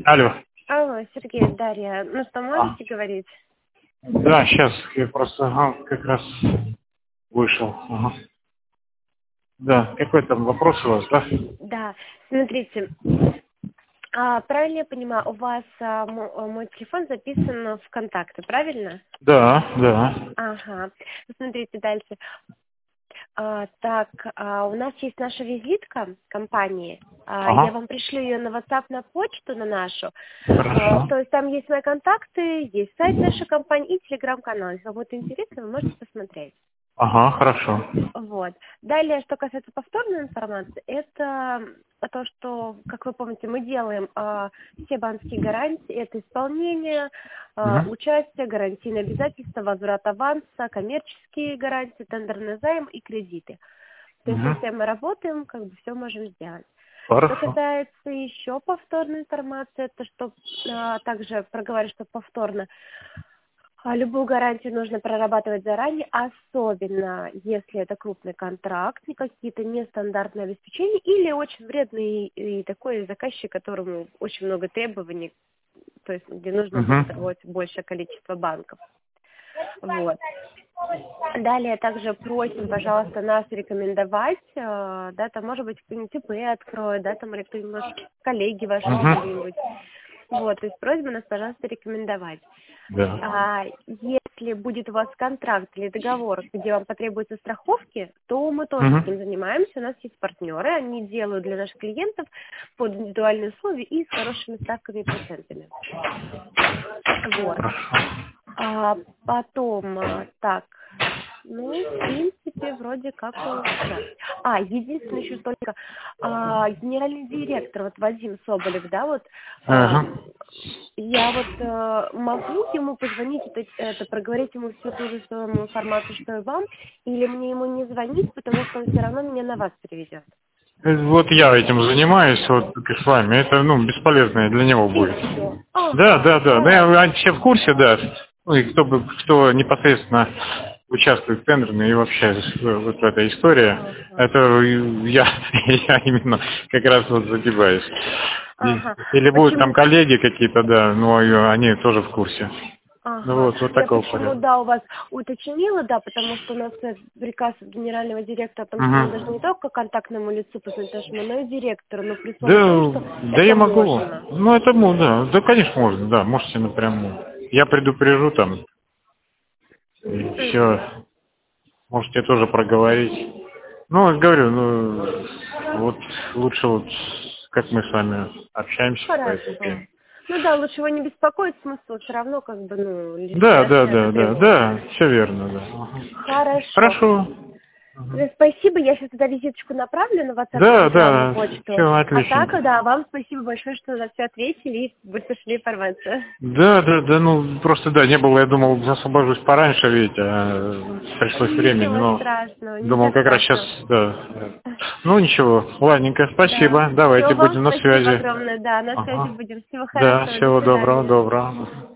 Алло. Алло, Сергей, Дарья. Ну что, можете говорить? Да, сейчас я просто как раз вышел. Ага. Да, какой там вопрос у вас, да? Да, смотрите, правильно я понимаю, у вас мой телефон записан в контакты, правильно? Да, да. Ага. Смотрите дальше. У нас есть наша визитка компании. Я Ага. вам пришлю ее на WhatsApp, на почту, на нашу. Хорошо. То есть там есть мои контакты, есть сайт нашей компании и телеграм-канал. Если вам будет интересно, вы можете посмотреть. Ага, хорошо. Вот. Далее, что касается повторной информации, это то, что, как вы помните, мы делаем все банковские гарантии, это исполнение, Угу. участие, гарантийные обязательства, возврат аванса, коммерческие гарантии, тендерный займ и кредиты. То есть, Угу. если мы работаем, как бы все можем сделать. Что Хорошо. касается еще повторной информации, это что также проговорю, что повторно. Любую гарантию нужно прорабатывать заранее, особенно если это крупный контракт, и какие-то нестандартные обеспечения, или очень вредный и такой заказчик, которому очень много требований, то есть где нужно будет Угу. работать большее количество банков. Вот. Далее также просим, пожалуйста, нас рекомендовать, да, там, может быть, кто-нибудь ИП откроет, да, там, или кто-нибудь, может, коллеги ваши кто-нибудь. Вот, то есть просьба нас, пожалуйста, рекомендовать. Да. Если будет у вас контракт или договор, где вам потребуются страховки, то мы тоже Угу. этим занимаемся. У нас есть партнеры, они делают для наших клиентов под индивидуальные условия и с хорошими ставками и процентами. Вот. Потом, в принципе, вроде как все. Единственное еще только генеральный директор, вот Вадим Соболев, да, вот, Ага. я вот могу ему позвонить, проговорить ему всю ту же самую информацию, что и вам, или мне ему не звонить, потому что он все равно меня на вас переведет? Вот я этим занимаюсь, вот как и с вами. Это, бесполезно для него И будет. все. Да. Ну, они все в курсе, да. Ну, и кто непосредственно участвует в тендерной и вообще вот в этой истории, это я, я именно как раз вот задеваюсь. Или будут там Почему? коллеги какие-то, да, но они тоже в курсе. Ну вот Я такого почему, порядка. у вас уточнила, да, потому что у нас приказ генерального директора, там, что мы Угу. должны не только контактному лицу позвонить нашему, но и директору, но при условии того, что Да я это могу. можно. Ну, это да. Да, конечно, можно, да. Можете напрямую. Я предупрежу там. И все. Можете тоже проговорить. Ну, вот говорю, вот лучше вот, как мы с вами общаемся по этой Хорошо. теме. Ну да, лучше его не беспокоить, смысл все равно, как бы, лишний Да, раз напрямую. да, все верно, да. Ага. Хорошо. Хорошо. Спасибо, я сейчас туда визиточку направлю на WhatsApp, Telegram, на Да, почту. все А так, отлично. да, вам спасибо большое, что за все ответили и выслушали информацию. Да, просто да, не было, я думал, освобожусь пораньше, ведь пришлось времени, Ничего но страшного, думал, ничего как раз сейчас, страшного. да. Ну, ничего, ладненько, Да. спасибо, Все, давайте вам будем на спасибо связи. огромное, да, на связи Ага. будем. Всего Да, хорошего, до всего доброго, свидания. доброго.